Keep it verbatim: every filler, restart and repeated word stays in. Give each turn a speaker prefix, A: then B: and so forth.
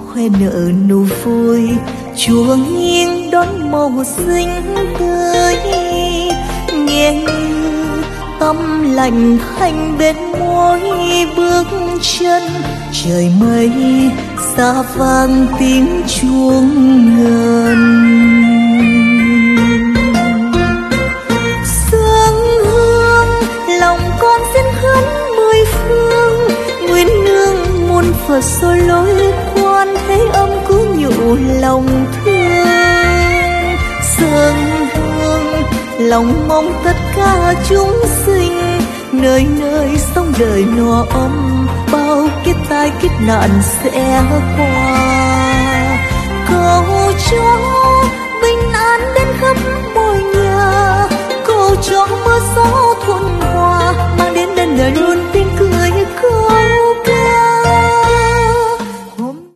A: khoe nở nụ vui, Chúa nghiêng đón màu xinh tươi. Nghe như tâm lạnh thanh bên môi bước chân, trời mây xa vang tiếng chuông ngân. Sương hương lòng con xin khấn mười phương, nguyên nương muôn Phật soi lối quan, thấy âm cứu nhủ lòng thương. Sương hương lòng mong tất cả chúng sinh, nơi nơi sống đời no ấm, bao kiếp tai kiếp nạn sẽ qua. Cầu cho bình an đến khắp mọi nhà, cầu cho mưa gió